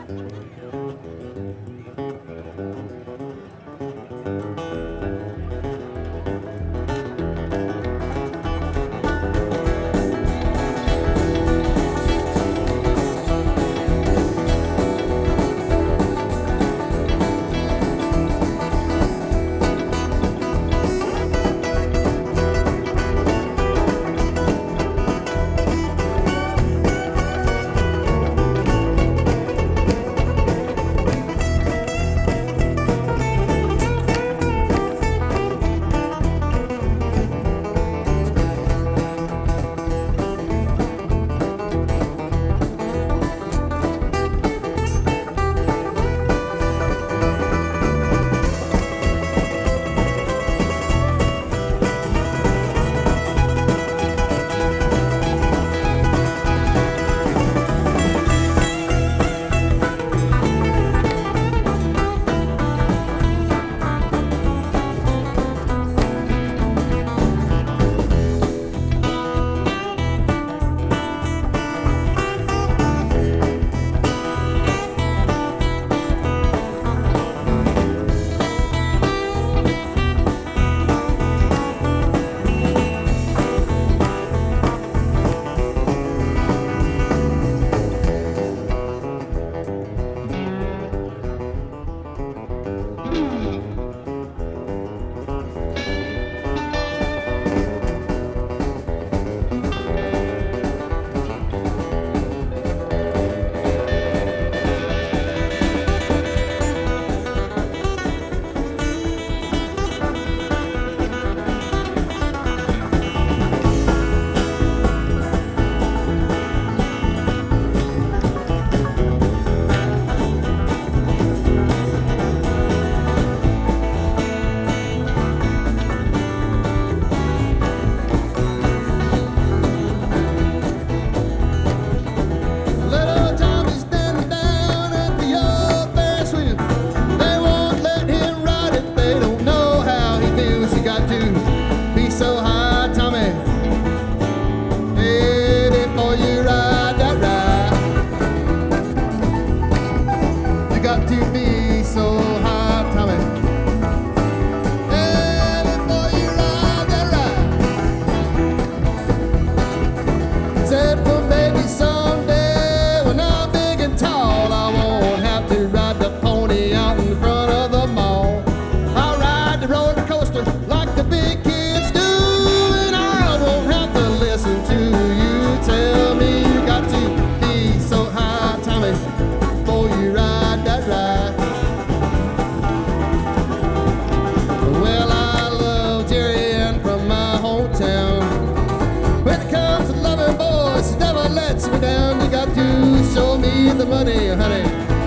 The money, honey.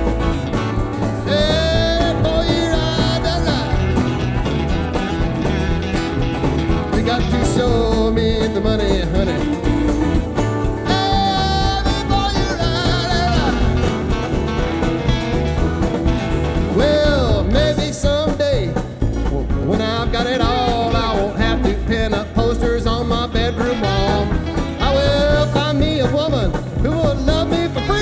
Hey, boy, you ride that ride. You got to show me the money, honey. Hey, boy, you ride that ride. Well, maybe someday, when I've got it all, I won't have to pin up posters on my bedroom wall. I will find me a woman who will love me for free.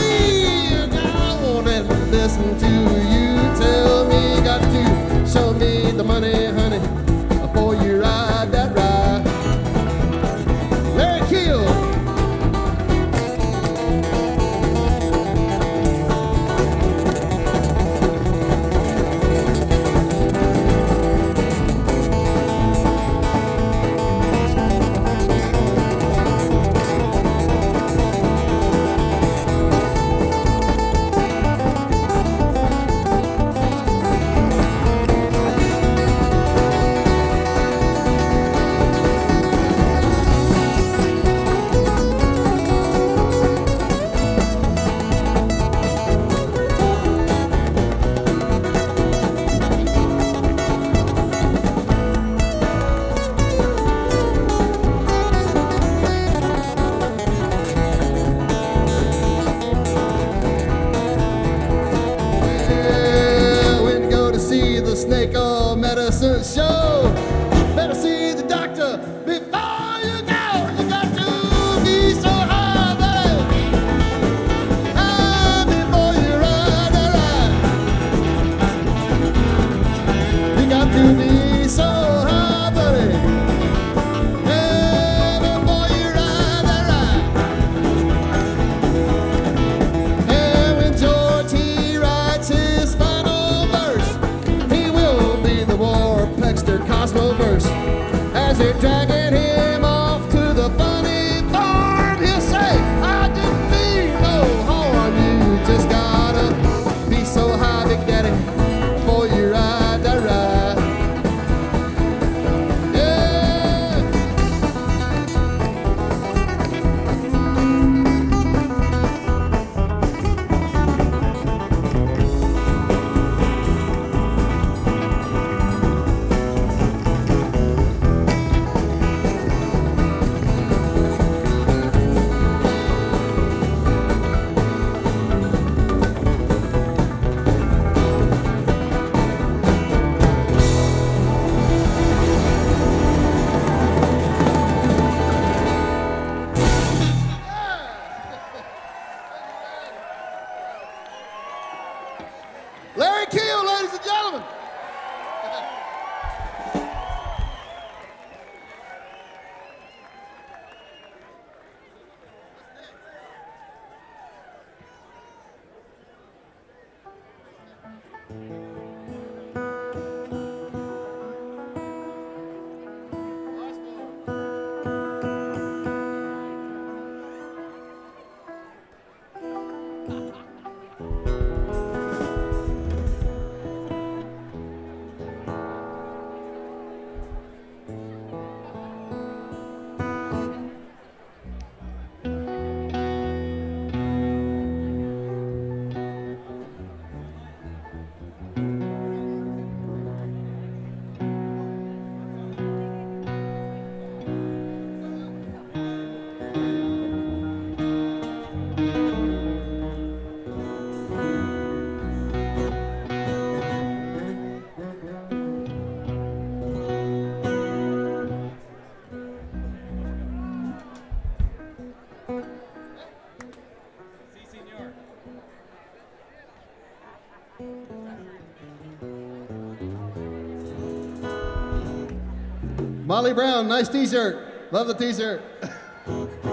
Listen to you tell me, got to show me the money, honey, before you ride that ride. Larry Kill. Snake oil medicine show. Better see the doctor before you go. You got to be so high, baby. High before you ride as they're dragging him off to the bunny farm. He'll say, I didn't mean no harm. You just gotta be so high, Big Daddy, before you ride that ride. Yeah. Larry Keel, ladies and gentlemen. Molly Brown, nice t-shirt. Love the t-shirt.